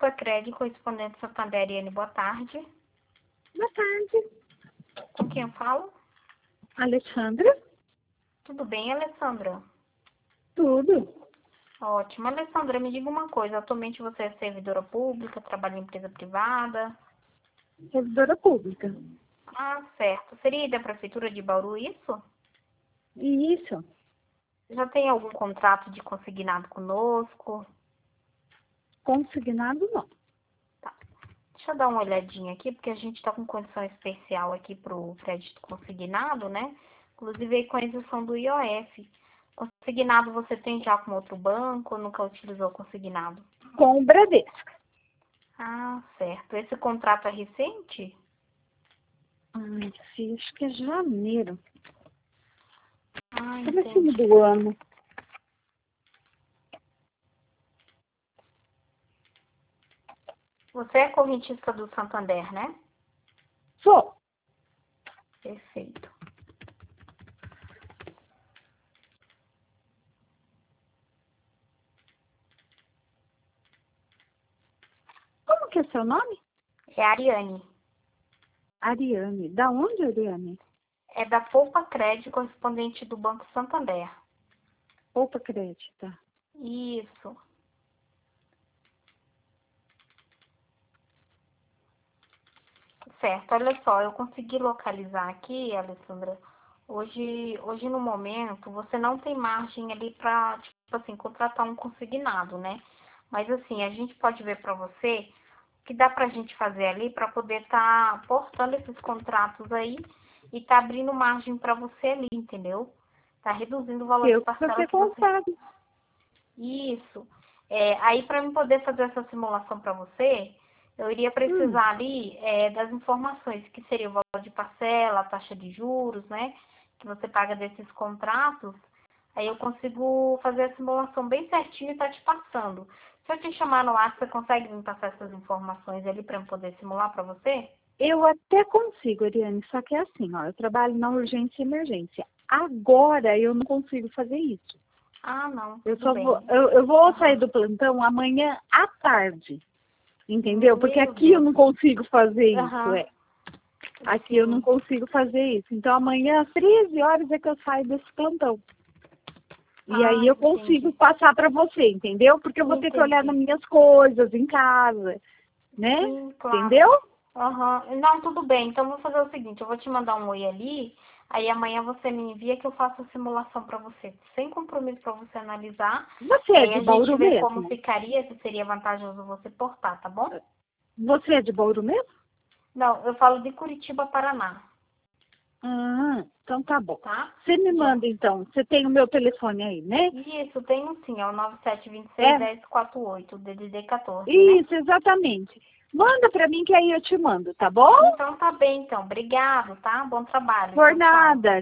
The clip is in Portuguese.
Pulpacred, correspondente Santander. Boa tarde. Boa tarde. Com quem eu falo? Alexandra? Tudo bem, Alessandra? Tudo. Ótimo. Alessandra, me diga uma coisa. Atualmente você é servidora pública, trabalha em empresa privada? Servidora pública. Ah, certo. Seria da Prefeitura de Bauru isso? Isso. Já tem algum contrato de consignado conosco? Consignado não. Tá. Deixa eu dar uma olhadinha aqui, porque a gente está com condição especial aqui para o crédito consignado, né? Inclusive aí com a isenção do IOF. Consignado você tem já com outro banco ou nunca utilizou consignado? Com o Bradesco. Ah, certo. Esse contrato é recente? Ai, sim, acho que é janeiro. Ah, Telefone entendi. do ano. Você é correntista do Santander, né? Sou. Perfeito. Como que é seu nome? É a Ariane. Ariane. Da onde, Ariane? É da Pulpacred, correspondente do Banco Santander. Opa, crédito. Tá. Isso. Certo, olha só, eu consegui localizar aqui, Alessandra. Hoje no momento, você não tem margem ali para, tipo assim, contratar um consignado, né? Mas assim, a gente pode ver para você o que dá pra gente fazer ali para poder estar portando esses contratos aí e tá abrindo margem para você ali, entendeu? Tá reduzindo o valor de Eu que parcela você que você... comprado. Isso. Aí, para eu poder fazer essa simulação para você, eu iria precisar ali das informações, que seria o valor de parcela, a taxa de juros, né? Que você paga desses contratos. Aí eu consigo fazer a simulação bem certinho e tá te passando. Se eu te chamar no WhatsApp, você consegue me passar essas informações ali para eu poder simular para você? Eu até consigo, Ariane, só que é assim, ó, eu trabalho na urgência e emergência. Agora eu não consigo fazer isso. Ah, não, Eu tudo só bem. vou, eu vou sair do plantão amanhã à tarde, entendeu? Porque Meu aqui eu Deus. não consigo fazer isso, Aham. Aqui eu não Sim. consigo fazer isso. Então amanhã às 13 horas é que eu saio desse plantão. E Ah, aí eu consigo entendi. passar para você, entendeu? Porque eu vou ter que olhar nas Entendi. minhas coisas em casa, né? Sim, claro. Entendeu? Aham. Não, tudo bem. Então, vou fazer o seguinte, eu vou te mandar um oi ali, aí amanhã você me envia que eu faço a simulação para você, sem compromisso para você analisar. Você E é aí de a gente Bauru vê como mesmo? ficaria, se seria vantajoso você portar, tá bom? Você é de Bauru mesmo? Não, eu falo de Curitiba, Paraná, Ah, então tá bom. tá? Você me Já. manda então, você tem o meu telefone aí, né? Isso, tenho sim, é o É, 9726-1048, DDD 14, né? isso, exatamente. Manda para mim que aí eu te mando, tá bom? Então tá bem, então. Obrigado, tá? Bom trabalho. Por Tchau, tchau. nada.